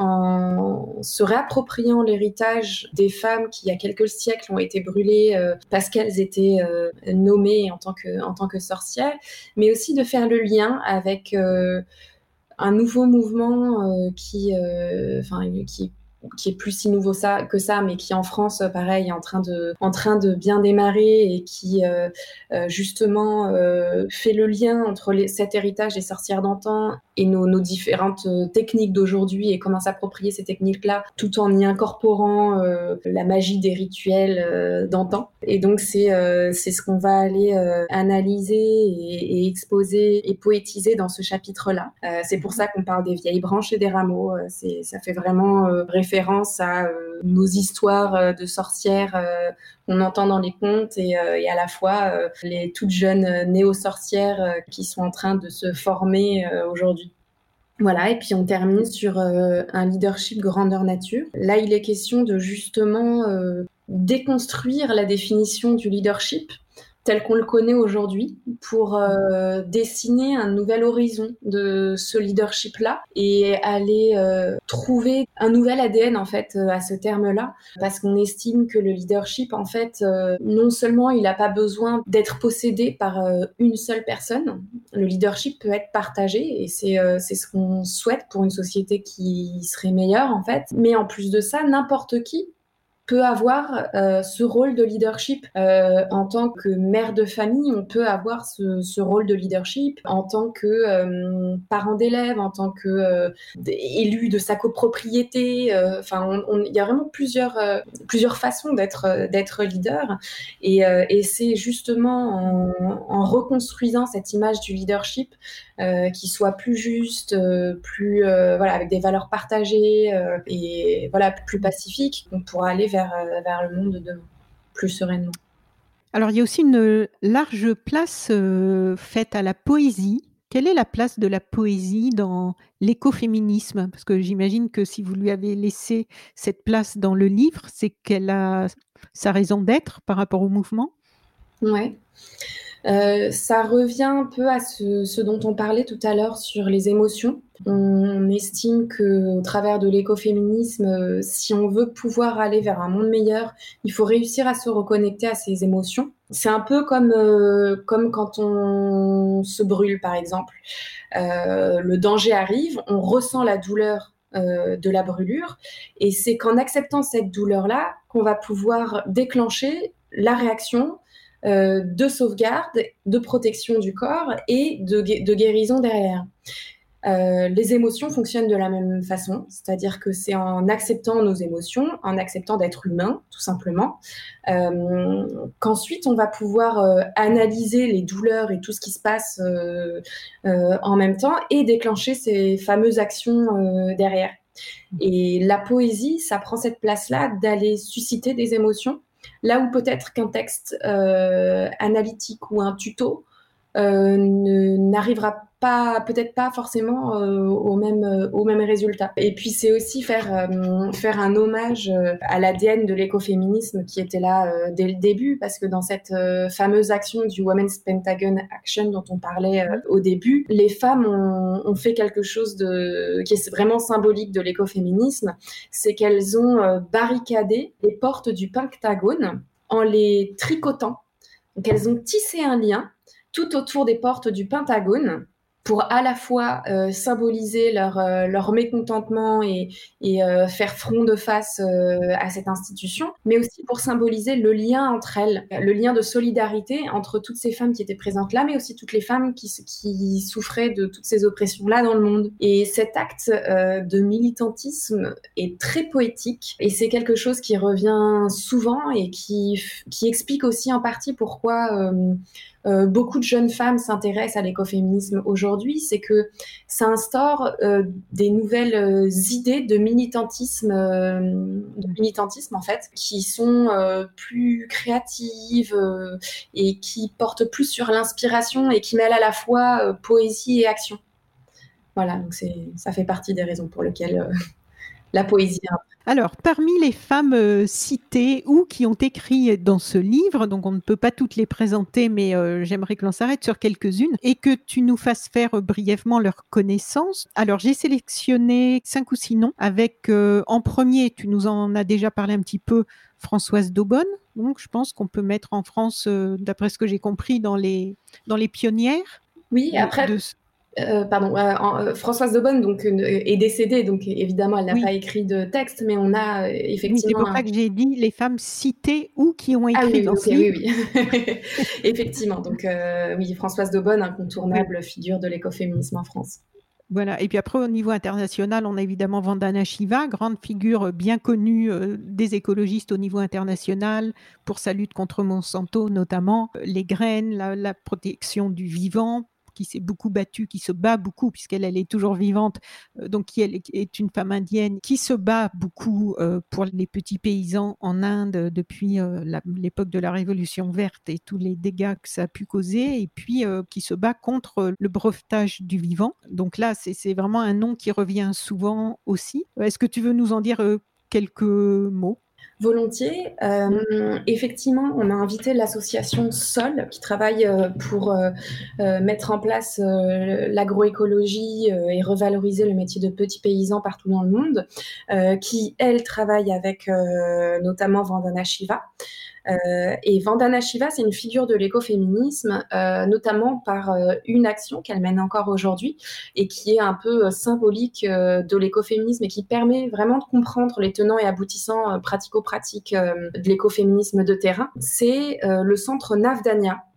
en se réappropriant l'héritage des femmes qui, il y a quelques siècles, ont été brûlées euh, parce qu'elles étaient euh, nommées en tant que, en tant que sorcières, mais aussi de faire le lien avec euh, un nouveau mouvement euh, qui, euh, enfin, qui qui est plus si nouveau ça, que ça, mais qui en France, pareil, est en train de, en train de bien démarrer et qui euh, euh, justement euh, fait le lien entre les, cet héritage des sorcières d'antan et nos, nos différentes euh, techniques d'aujourd'hui et comment s'approprier ces techniques-là tout en y incorporant euh, la magie des rituels euh, d'antan. Et donc c'est, euh, c'est ce qu'on va aller euh, analyser et, et exposer et poétiser dans ce chapitre-là. Euh, c'est pour ça qu'on parle des vieilles branches et des rameaux. Euh, c'est, ça fait vraiment euh, référence à euh, nos histoires euh, de sorcières euh, qu'on entend dans les contes et, euh, et à la fois euh, les toutes jeunes euh, néo-sorcières euh, qui sont en train de se former euh, aujourd'hui. Voilà, et puis on termine sur euh, un leadership grandeur nature. Là, il est question de justement euh, déconstruire la définition du leadership tel qu'on le connaît aujourd'hui pour euh, dessiner un nouvel horizon de ce leadership-là et aller euh, trouver un nouvel A D N en fait euh, à ce terme-là, parce qu'on estime que le leadership en fait euh, non seulement il n'a pas besoin d'être possédé par euh, une seule personne, le leadership peut être partagé et c'est euh, c'est ce qu'on souhaite pour une société qui serait meilleure en fait, mais en plus de ça, n'importe qui peut avoir euh, ce rôle de leadership. Euh, en tant que mère de famille, on peut avoir ce, ce rôle de leadership. En tant que euh, parent d'élève, en tant que euh, élu de sa copropriété. Enfin, euh, il y a vraiment plusieurs, euh, plusieurs façons d'être, euh, d'être leader. Et, euh, et c'est justement en, en reconstruisant cette image du leadership euh, qui soit plus juste, euh, plus, euh, voilà, avec des valeurs partagées euh, et voilà, plus pacifique, on pourra aller vers vers, euh, vers le monde de demain, plus sereinement. Alors, il y a aussi une large place euh, faite à la poésie. Quelle est la place de la poésie dans l'écoféminisme? Parce que j'imagine que si vous lui avez laissé cette place dans le livre, c'est qu'elle a sa raison d'être par rapport au mouvement. Ouais. Euh, ça revient un peu à ce, ce dont on parlait tout à l'heure sur les émotions. On estime qu'au travers de l'écoféminisme, euh, si on veut pouvoir aller vers un monde meilleur, il faut réussir à se reconnecter à ses émotions. C'est un peu comme, euh, comme quand on se brûle, par exemple. Euh, le danger arrive, on ressent la douleur euh, de la brûlure, et c'est qu'en acceptant cette douleur-là qu'on va pouvoir déclencher la réaction Euh, de sauvegarde, de protection du corps et de, de guérison derrière. Euh, les émotions fonctionnent de la même façon, c'est-à-dire que c'est en acceptant nos émotions, en acceptant d'être humain, tout simplement, euh, qu'ensuite on va pouvoir euh, analyser les douleurs et tout ce qui se passe euh, euh, en même temps et déclencher ces fameuses actions euh, derrière. Et la poésie, ça prend cette place-là d'aller susciter des émotions, là où peut-être qu'un texte euh, analytique ou un tuto euh, ne, n'arrivera pas, peut-être pas forcément euh, au même euh, au même résultat. Et puis c'est aussi faire euh, faire un hommage euh, à l'A D N de l'écoféminisme qui était là euh, dès le début, parce que dans cette euh, fameuse action du Women's Pentagon Action dont on parlait euh, au début, les femmes ont, ont fait quelque chose de qui est vraiment symbolique de l'écoféminisme, c'est qu'elles ont euh, barricadé les portes du Pentagone en les tricotant. Donc elles ont tissé un lien tout autour des portes du Pentagone pour à la fois euh, symboliser leur, euh, leur mécontentement et, et euh, faire front de face euh, à cette institution, mais aussi pour symboliser le lien entre elles, le lien de solidarité entre toutes ces femmes qui étaient présentes là, mais aussi toutes les femmes qui, qui souffraient de toutes ces oppressions-là dans le monde. Et cet acte euh, de militantisme est très poétique, et c'est quelque chose qui revient souvent et qui, qui explique aussi en partie pourquoi euh, Euh, beaucoup de jeunes femmes s'intéressent à l'écoféminisme aujourd'hui, c'est que ça instaure euh, des nouvelles euh, idées de militantisme, euh, de militantisme en fait, qui sont euh, plus créatives euh, et qui portent plus sur l'inspiration et qui mêlent à la fois euh, poésie et action. Voilà, donc c'est, ça fait partie des raisons pour lesquelles euh, la poésie. Alors, parmi les femmes euh, citées ou qui ont écrit dans ce livre, donc on ne peut pas toutes les présenter, mais euh, j'aimerais que l'on s'arrête sur quelques-unes et que tu nous fasses faire euh, brièvement leur connaissance. Alors, j'ai sélectionné cinq ou six noms avec, euh, en premier, tu nous en as déjà parlé un petit peu, Françoise d'Aubonne. Donc, je pense qu'on peut mettre en France, euh, d'après ce que j'ai compris, dans les, dans les pionnières. Oui, de, après... de... Euh, pardon, euh, euh, Françoise d'Aubonne donc, euh, est décédée, donc évidemment elle n'a oui. pas écrit de texte, mais on a euh, effectivement... Oui, c'est pour un... ça que j'ai dit les femmes citées ou qui ont écrit ah, oui, dans okay, ce livre. Oui, oui, effectivement. Donc euh, oui, Françoise d'Aubonne, incontournable oui. figure de l'écoféminisme en France. Voilà. Et puis après, au niveau international, on a évidemment Vandana Shiva, grande figure bien connue euh, des écologistes au niveau international pour sa lutte contre Monsanto, notamment les graines, la, la protection du vivant, qui s'est beaucoup battue, qui se bat beaucoup, puisqu'elle elle est toujours vivante, euh, donc qui elle, est une femme indienne, qui se bat beaucoup euh, pour les petits paysans en Inde depuis euh, la, l'époque de la Révolution verte et tous les dégâts que ça a pu causer, et puis euh, qui se bat contre le brevetage du vivant. Donc là, c'est, c'est vraiment un nom qui revient souvent aussi. Est-ce que tu veux nous en dire euh, quelques mots ? Volontiers. Euh, effectivement, on a invité l'association S O L qui travaille euh, pour euh, euh, mettre en place euh, l'agroécologie euh, et revaloriser le métier de petits paysans partout dans le monde, euh, qui, elle, travaille avec euh, notamment Vandana Shiva. Euh, et Vandana Shiva, c'est une figure de l'écoféminisme, euh, notamment par euh, une action qu'elle mène encore aujourd'hui et qui est un peu euh, symbolique euh, de l'écoféminisme et qui permet vraiment de comprendre les tenants et aboutissants euh, pratico-pratiques euh, de l'écoféminisme de terrain. C'est euh, le centre Navdanya,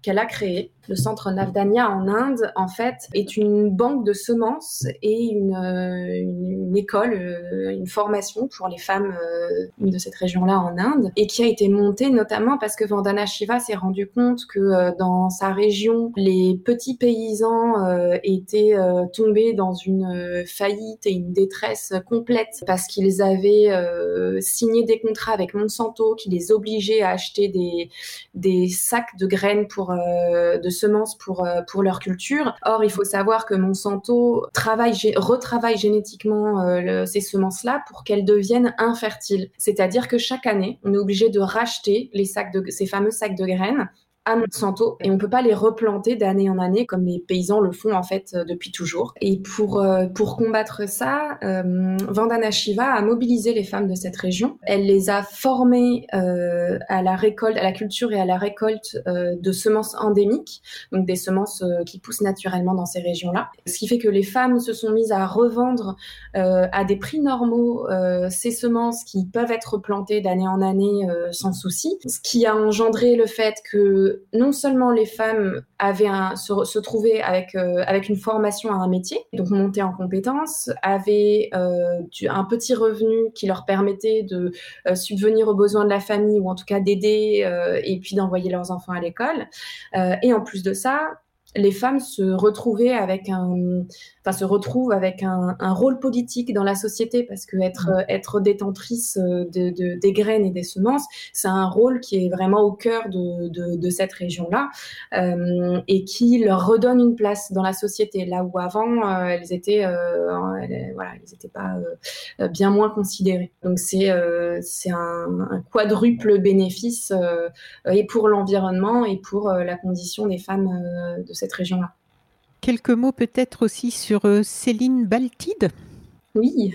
qu'elle a créé. Le centre Navdanya en Inde, en fait, est une banque de semences et une, euh, une, une école, euh, une formation pour les femmes euh, de cette région-là en Inde, et qui a été montée notamment parce que Vandana Shiva s'est rendu compte que euh, dans sa région, les petits paysans euh, étaient euh, tombés dans une euh, faillite et une détresse complète parce qu'ils avaient euh, signé des contrats avec Monsanto qui les obligeaient à acheter des, des sacs de graines pour euh, de semences pour euh, pour leur culture. Or, il faut savoir que Monsanto travaille retravaille génétiquement euh, le, ces semences-là pour qu'elles deviennent infertiles. C'est-à-dire que chaque année, on est obligé de racheter les sacs de ces fameux sacs de graines à Monsanto et on peut pas les replanter d'année en année comme les paysans le font en fait euh, depuis toujours. Et pour euh, pour combattre ça, euh, Vandana Shiva a mobilisé les femmes de cette région. Elle les a formées euh, à la récolte, à la culture et à la récolte euh, de semences endémiques, donc des semences euh, qui poussent naturellement dans ces régions-là. Ce qui fait que les femmes se sont mises à revendre euh, à des prix normaux euh, ces semences qui peuvent être plantées d'année en année euh, sans souci. Ce qui a engendré le fait que non seulement les femmes avaient un, se, se trouvaient avec, euh, avec une formation à un métier, donc monter en compétences, avaient euh, du, un petit revenu qui leur permettait de euh, subvenir aux besoins de la famille ou en tout cas d'aider euh, et puis d'envoyer leurs enfants à l'école. Euh, et en plus de ça, les femmes se retrouvaient avec un, enfin se retrouvent avec un, un rôle politique dans la société parce que être mmh. être détentrice de, de des graines et des semences, c'est un rôle qui est vraiment au cœur de de, de cette région-là euh, et qui leur redonne une place dans la société là où avant euh, elles étaient euh, elles, voilà elles étaient pas euh, bien moins considérées. Donc c'est euh, c'est un, un quadruple bénéfice euh, et pour l'environnement et pour euh, la condition des femmes euh, de cette région-là. Quelques mots peut-être aussi sur euh, Céline Baltide. Oui,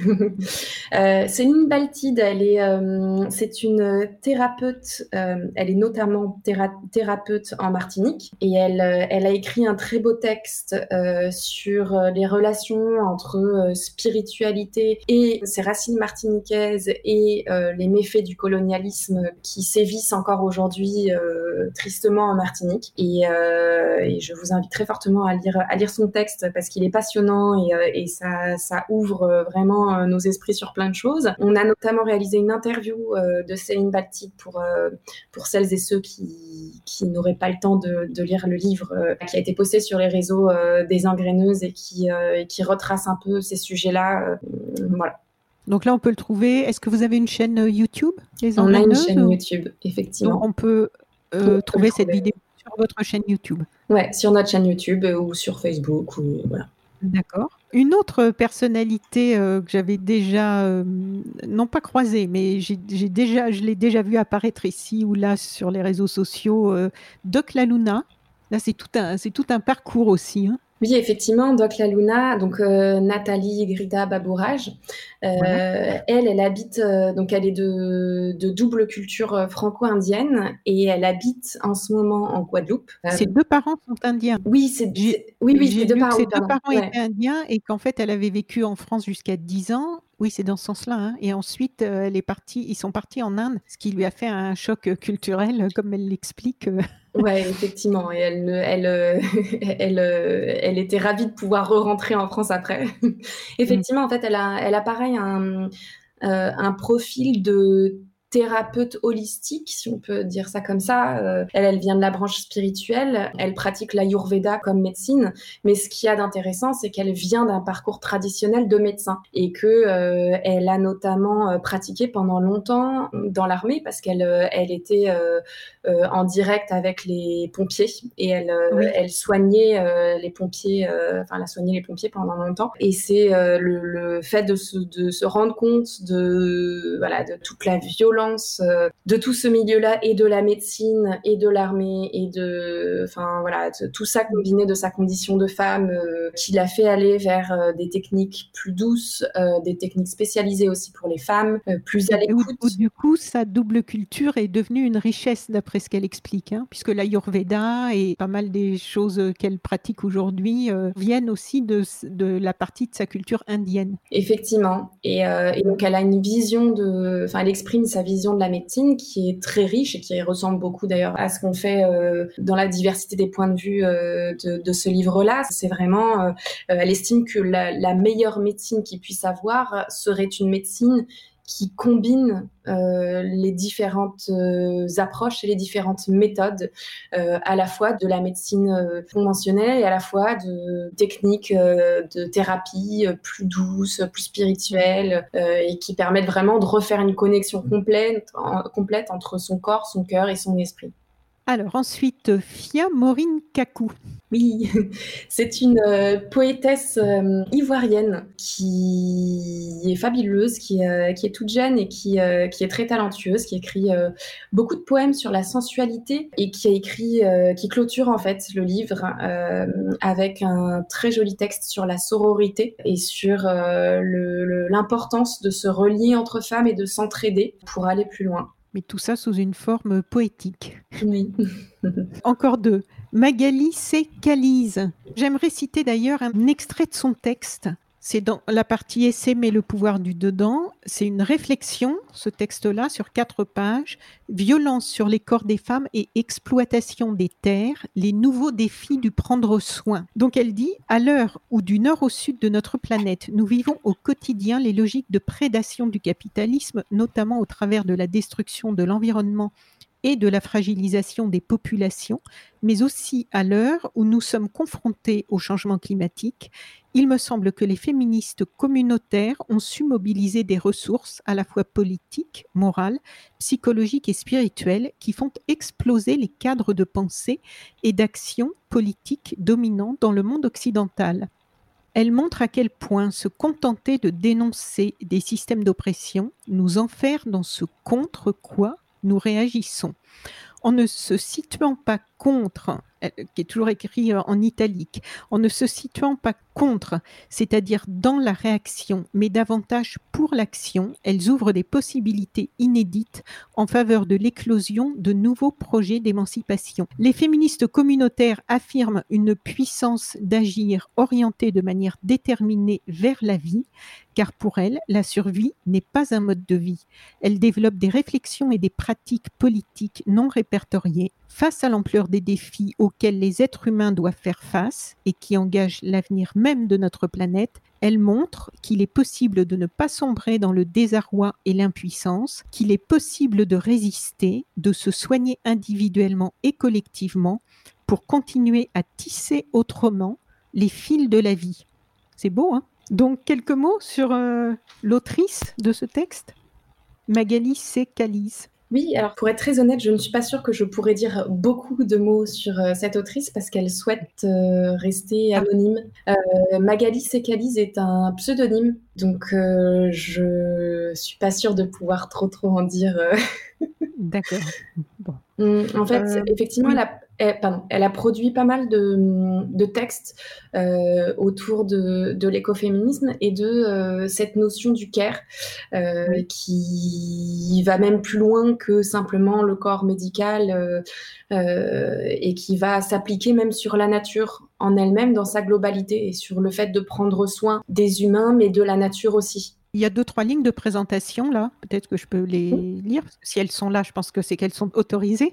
euh, Céline Baltide, elle est, euh, c'est une thérapeute. Euh, elle est notamment théra- thérapeute en Martinique et elle, euh, elle a écrit un très beau texte euh, sur les relations entre euh, spiritualité et ses racines martiniquaises et euh, les méfaits du colonialisme qui sévissent encore aujourd'hui euh, tristement en Martinique. Et, euh, et je vous invite très fortement à lire, à lire son texte parce qu'il est passionnant et, euh, et ça, ça ouvre vraiment euh, nos esprits sur plein de choses. On a notamment réalisé une interview euh, de Céline Baltide pour, euh, pour celles et ceux qui, qui n'auraient pas le temps de, de lire le livre euh, qui a été posté sur les réseaux euh, des engraineuses et qui, euh, et qui retrace un peu ces sujets-là. Euh, voilà. Donc là, on peut le trouver. Est-ce que vous avez une chaîne YouTube, les On a une engraineuses, chaîne ou... YouTube, effectivement. Donc on peut euh, trouver cette vidéo sur votre chaîne YouTube. Ouais, sur notre chaîne YouTube euh, ou sur Facebook. Ou, voilà. D'accord. Une autre personnalité euh, que j'avais déjà, euh, non pas croisée, mais j'ai, j'ai déjà, je l'ai déjà vue apparaître ici ou là sur les réseaux sociaux, euh, Doc La Luna. Là, c'est tout un, c'est tout un parcours aussi. Hein. Oui, effectivement, Doc La Luna, donc euh, Nathalie Grida Babourage, euh, voilà. elle, elle habite, euh, donc elle est de, de double culture franco-indienne et elle habite en ce moment en Guadeloupe. Euh, ses deux parents sont indiens. Oui, c'est, c'est oui, oui, j'ai ses deux lu parents, que ses pardon. deux parents Ouais. étaient indiens et qu'en fait, elle avait vécu en France jusqu'à dix ans. Oui, c'est dans ce sens-là. Hein. Et ensuite, euh, elle est partie, ils sont partis en Inde, ce qui lui a fait un choc culturel, comme elle l'explique. Ouais, effectivement. Et elle, elle, elle, elle, elle était ravie de pouvoir re-rentrer en France après. Effectivement, en fait, elle a, elle a pareil un, euh, un profil de thérapeute holistique, si on peut dire ça comme ça. Euh, elle, elle vient de la branche spirituelle. Elle pratique l'Ayurveda comme médecine. Mais ce qu'il y a d'intéressant, c'est qu'elle vient d'un parcours traditionnel de médecin et que euh, elle a notamment euh, pratiqué pendant longtemps dans l'armée parce qu'elle, euh, elle était euh, euh, en direct avec les pompiers et elle, euh, oui. elle soignait euh, les pompiers. Euh, enfin, elle a soigné les pompiers pendant longtemps. Et c'est euh, le, le fait de se, de se rendre compte de, voilà, de toute la violence de tout ce milieu-là et de la médecine et de l'armée et de, enfin voilà, tout ça combiné de sa condition de femme euh, qui l'a fait aller vers euh, des techniques plus douces, euh, des techniques spécialisées aussi pour les femmes, euh, plus à l'écoute. Où, où, du coup, sa double culture est devenue une richesse d'après ce qu'elle explique, hein, puisque l'Ayurveda et pas mal des choses qu'elle pratique aujourd'hui euh, viennent aussi de, de la partie de sa culture indienne. Effectivement, et, euh, et donc elle a une vision de, enfin elle exprime sa vision de la médecine qui est très riche et qui ressemble beaucoup d'ailleurs à ce qu'on fait euh, dans la diversité des points de vue euh, de, de ce livre-là. C'est vraiment, euh, elle estime que la, la meilleure médecine qu'il puisse avoir serait une médecine qui combine euh, les différentes euh, approches et les différentes méthodes, euh, à la fois de la médecine euh, conventionnelle et à la fois de techniques euh, de thérapie euh, plus douces, plus spirituelles, euh, et qui permettent vraiment de refaire une connexion complète, en, complète entre son corps, son cœur et son esprit. Alors ensuite, Fia Maureen Kakou. Oui, c'est une euh, poétesse euh, ivoirienne qui est fabuleuse, qui, euh, qui est toute jeune et qui, euh, qui est très talentueuse, qui écrit euh, beaucoup de poèmes sur la sensualité et qui a écrit, euh, qui clôture en fait le livre euh, avec un très joli texte sur la sororité et sur euh, le, le, l'importance de se relier entre femmes et de s'entraider pour aller plus loin. Mais tout ça sous une forme poétique. Oui. Encore deux. Magali C. Calise. J'aimerais citer d'ailleurs un extrait de son texte. C'est dans la partie essai mais le pouvoir du dedans. C'est une réflexion, ce texte-là, sur quatre pages. Violence sur les corps des femmes et exploitation des terres, les nouveaux défis du prendre soin. Donc elle dit, à l'heure où du nord au sud de notre planète, nous vivons au quotidien les logiques de prédation du capitalisme, notamment au travers de la destruction de l'environnement et de la fragilisation des populations, mais aussi à l'heure où nous sommes confrontés au changement climatique, il me semble que les féministes communautaires ont su mobiliser des ressources à la fois politiques, morales, psychologiques et spirituelles qui font exploser les cadres de pensée et d'action politique dominants dans le monde occidental. Elle montre à quel point se contenter de dénoncer des systèmes d'oppression nous enferme dans ce contre quoi nous réagissons. En ne se situant pas contre, qui est toujours écrit en italique, en ne se situant pas contre, c'est-à-dire dans la réaction, mais davantage pour l'action, elles ouvrent des possibilités inédites en faveur de l'éclosion de nouveaux projets d'émancipation. Les féministes communautaires affirment une puissance d'agir orientée de manière déterminée vers la vie, car pour elles, la survie n'est pas un mode de vie. Elles développent des réflexions et des pratiques politiques non répertoriées face à l'ampleur des défis auxquels les êtres humains doivent faire face et qui engagent l'avenir même de notre planète. Elles montrent qu'il est possible de ne pas sombrer dans le désarroi et l'impuissance, qu'il est possible de résister, de se soigner individuellement et collectivement pour continuer à tisser autrement les fils de la vie. C'est beau, hein ? Donc, quelques mots sur euh, l'autrice de ce texte, Magali C. Calise. Oui, alors pour être très honnête, je ne suis pas sûre que je pourrais dire beaucoup de mots sur euh, cette autrice parce qu'elle souhaite euh, rester anonyme. Euh, Magali C. Calise est un pseudonyme, donc euh, je suis pas sûre de pouvoir trop trop en dire. Euh... D'accord. Bon. En fait, euh, effectivement, oui. elle a, elle, pardon, elle a produit pas mal de, de textes euh, autour de, de l'écoféminisme et de euh, cette notion du care euh, oui. qui va même plus loin que simplement le corps médical euh, euh, et qui va s'appliquer même sur la nature en elle-même dans sa globalité et sur le fait de prendre soin des humains mais de la nature aussi. Il y a deux, trois lignes de présentation, là. Peut-être que je peux les lire. Si elles sont là, je pense que c'est qu'elles sont autorisées.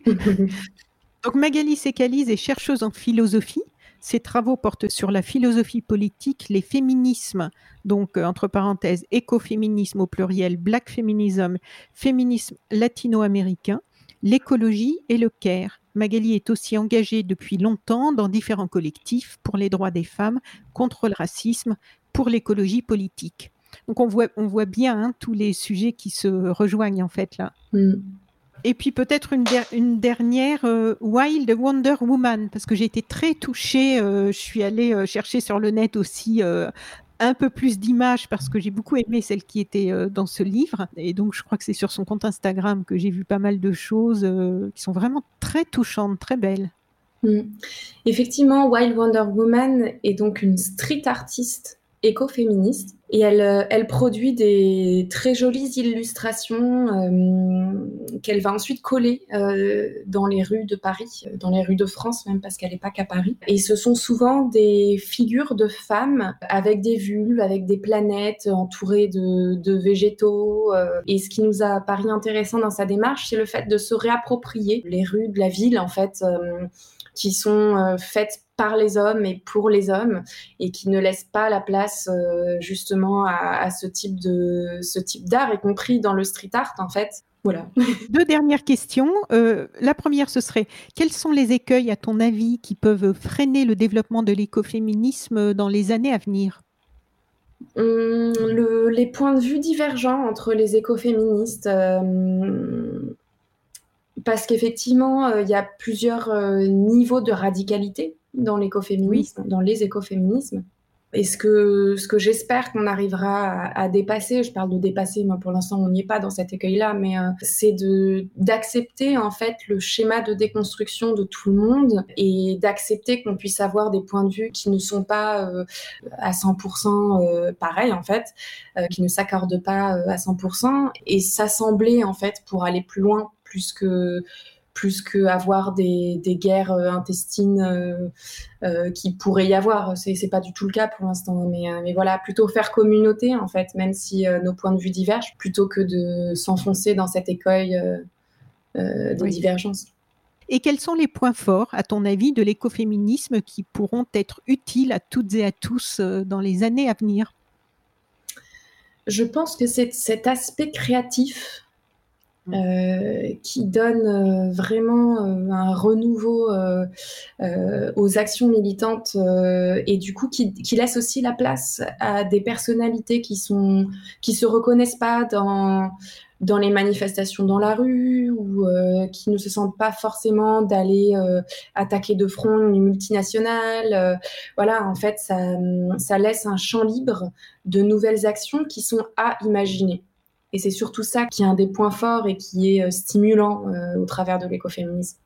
Donc, Magali C. Calise est chercheuse en philosophie. Ses travaux portent sur la philosophie politique, les féminismes, donc, euh, entre parenthèses, écoféminisme au pluriel, black feminism, féminisme latino-américain, l'écologie et le care. Magali est aussi engagée depuis longtemps dans différents collectifs pour les droits des femmes, contre le racisme, pour l'écologie politique. Donc, on voit, on voit bien hein, tous les sujets qui se rejoignent, en fait, là. Mm. Et puis, peut-être une, der- une dernière, euh, Wild Wonder Woman, parce que j'ai été très touchée. Euh, je suis allée euh, chercher sur le net aussi euh, un peu plus d'images, parce que j'ai beaucoup aimé celle qui était euh, dans ce livre. Et donc, je crois que c'est sur son compte Instagram que j'ai vu pas mal de choses euh, qui sont vraiment très touchantes, très belles. Mm. Effectivement, Wild Wonder Woman est donc une street artiste écoféministe. Et elle, elle produit des très jolies illustrations euh, qu'elle va ensuite coller euh, dans les rues de Paris, dans les rues de France même, parce qu'elle n'est pas qu'à Paris. Et ce sont souvent des figures de femmes avec des vulves, avec des planètes entourées de, de végétaux. Euh, et ce qui nous a paru intéressant dans sa démarche, c'est le fait de se réapproprier les rues de la ville, en fait, euh, qui sont euh, faites par les hommes et pour les hommes, et qui ne laissent pas la place euh, justement à, à ce type de ce type d'art, y compris dans le street art en fait. Voilà. Deux dernières questions. Euh, la première, ce serait quels sont les écueils à ton avis qui peuvent freiner le développement de l'écoféminisme dans les années à venir ? Hum, le, les points de vue divergents entre les écoféministes. Euh, Parce qu'effectivement, il euh, y a plusieurs euh, niveaux de radicalité dans l'écoféminisme, oui. dans les écoféminismes. Et ce que, ce que j'espère qu'on arrivera à, à dépasser, je parle de dépasser, moi pour l'instant on n'y est pas dans cet écueil-là, mais euh, c'est de, d'accepter en fait le schéma de déconstruction de tout le monde et d'accepter qu'on puisse avoir des points de vue qui ne sont pas euh, à cent pour cent euh, pareils en fait, euh, qui ne s'accordent pas euh, à cent pour cent et s'assembler en fait pour aller plus loin, plus que plus qu'avoir des, des guerres euh, intestines euh, euh, qui pourraient y avoir. C'est, c'est pas du tout le cas pour l'instant, mais, euh, mais voilà, plutôt faire communauté, en fait, même si euh, nos points de vue divergent, plutôt que de s'enfoncer dans cet écueil euh, euh, des oui. divergences. Et quels sont les points forts, à ton avis, de l'écoféminisme qui pourront être utiles à toutes et à tous euh, dans les années à venir ? Je pense que c'est cet aspect créatif Euh, qui donne euh, vraiment euh, un renouveau euh, euh, aux actions militantes euh, et du coup qui, qui laisse aussi la place à des personnalités qui sont qui se reconnaissent pas dans dans les manifestations dans la rue ou euh, qui ne se sentent pas forcément d'aller euh, attaquer de front une multinationale. Euh, voilà, en fait, ça ça laisse un champ libre de nouvelles actions qui sont à imaginer. Et c'est surtout ça qui est un des points forts et qui est stimulant euh, au travers de l'écoféminisme.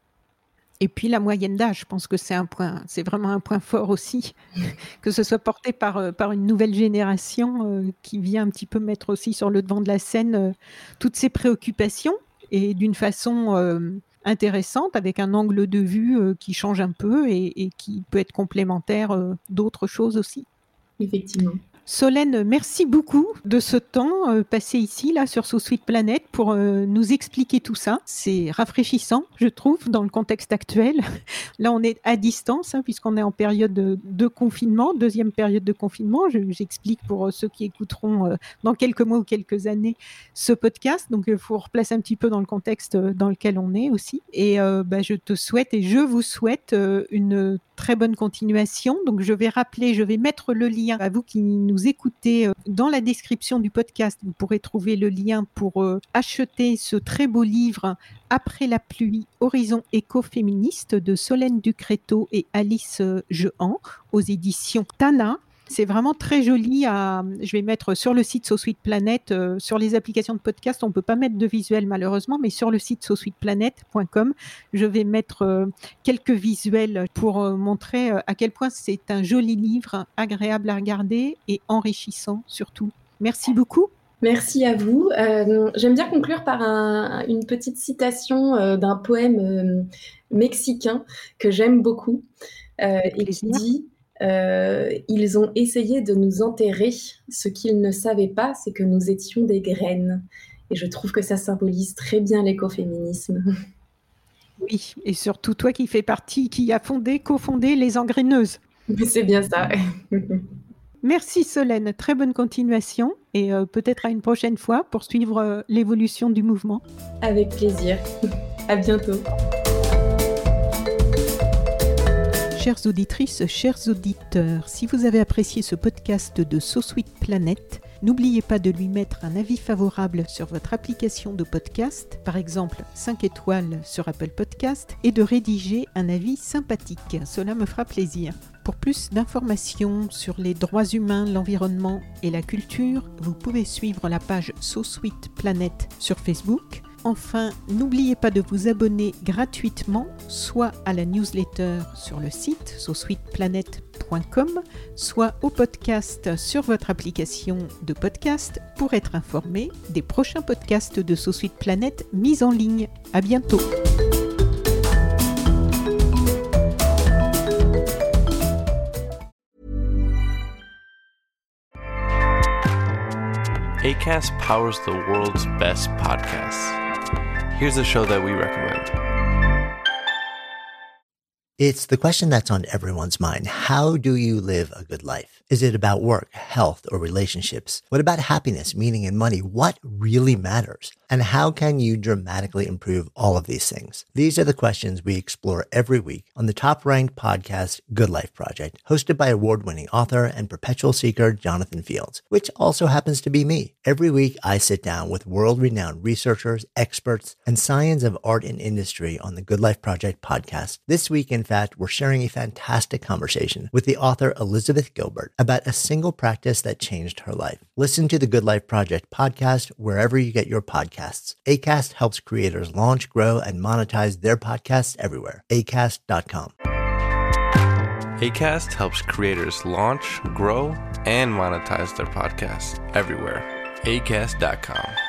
Et puis la moyenne d'âge, je pense que c'est un point, c'est vraiment un point fort aussi, que ce soit porté par, par une nouvelle génération euh, qui vient un petit peu mettre aussi sur le devant de la scène euh, toutes ces préoccupations et d'une façon euh, intéressante, avec un angle de vue euh, qui change un peu et, et qui peut être complémentaire euh, d'autres choses aussi. Effectivement. Solène, merci beaucoup de ce temps euh, passé ici, là, sur So Sweet Planet, pour euh, nous expliquer tout ça. C'est rafraîchissant, je trouve, dans le contexte actuel. Là, on est à distance, hein, puisqu'on est en période de, de confinement, deuxième période de confinement. Je, j'explique pour euh, ceux qui écouteront euh, dans quelques mois ou quelques années ce podcast. Donc, il faut replacer un petit peu dans le contexte dans lequel on est aussi. Et euh, bah, je te souhaite et je vous souhaite euh, une très bonne continuation. Donc, je vais rappeler, je vais mettre le lien à vous qui nous écoutez dans la description du podcast. Vous pourrez trouver le lien pour euh, acheter ce très beau livre Après la pluie, Horizon écoféministe de Solène Ducréto et Alice Jehan aux éditions Tana. C'est vraiment très joli. À, je vais mettre sur le site So Sweet Planet, euh, sur les applications de podcast, on ne peut pas mettre de visuel malheureusement, mais sur le site so sweet planet point com, je vais mettre euh, quelques visuels pour euh, montrer euh, à quel point c'est un joli livre, agréable à regarder et enrichissant surtout. Merci beaucoup. Merci à vous. Euh, j'aime bien conclure par un, une petite citation euh, d'un poème euh, mexicain que j'aime beaucoup euh, et qui dit Euh, ils ont essayé de nous enterrer. Ce qu'ils ne savaient pas, c'est que nous étions des graines. Et je trouve que ça symbolise très bien l'écoféminisme. Oui, et surtout toi qui fais partie, qui a fondé, cofondé les Engraineuses. C'est bien ça. Merci Solène, très bonne continuation et euh, peut-être à une prochaine fois pour suivre euh, l'évolution du mouvement. Avec plaisir. À bientôt. Chères auditrices, chers auditeurs, si vous avez apprécié ce podcast de So Sweet Planet, n'oubliez pas de lui mettre un avis favorable sur votre application de podcast, par exemple cinq étoiles sur Apple Podcast, et de rédiger un avis sympathique. Cela me fera plaisir. Pour plus d'informations sur les droits humains, l'environnement et la culture, vous pouvez suivre la page So Sweet Planet sur Facebook. Enfin, n'oubliez pas de vous abonner gratuitement, soit à la newsletter sur le site so sweet planet point com, soit au podcast sur votre application de podcast pour être informé des prochains podcasts de So Sweet Planet mis en ligne. À bientôt. Acast powers the world's best podcasts. Here's a show that we recommend. It's the question that's on everyone's mind. How do you live a good life? Is it about work, health, or relationships? What about happiness, meaning, and money? What really matters? And how can you dramatically improve all of these things? These are the questions we explore every week on the top-ranked podcast Good Life Project, hosted by award-winning author and perpetual seeker Jonathan Fields, which also happens to be me. Every week, I sit down with world-renowned researchers, experts, and science of art and industry on the Good Life Project podcast. This week, in fact, we're sharing a fantastic conversation with the author Elizabeth Gilbert about a single practice that changed her life. Listen to the Good Life Project podcast wherever you get your podcasts. Acast helps creators launch, grow, and monetize their podcasts everywhere. acast dot com. Acast helps creators launch, grow, and monetize their podcasts everywhere. acast dot com.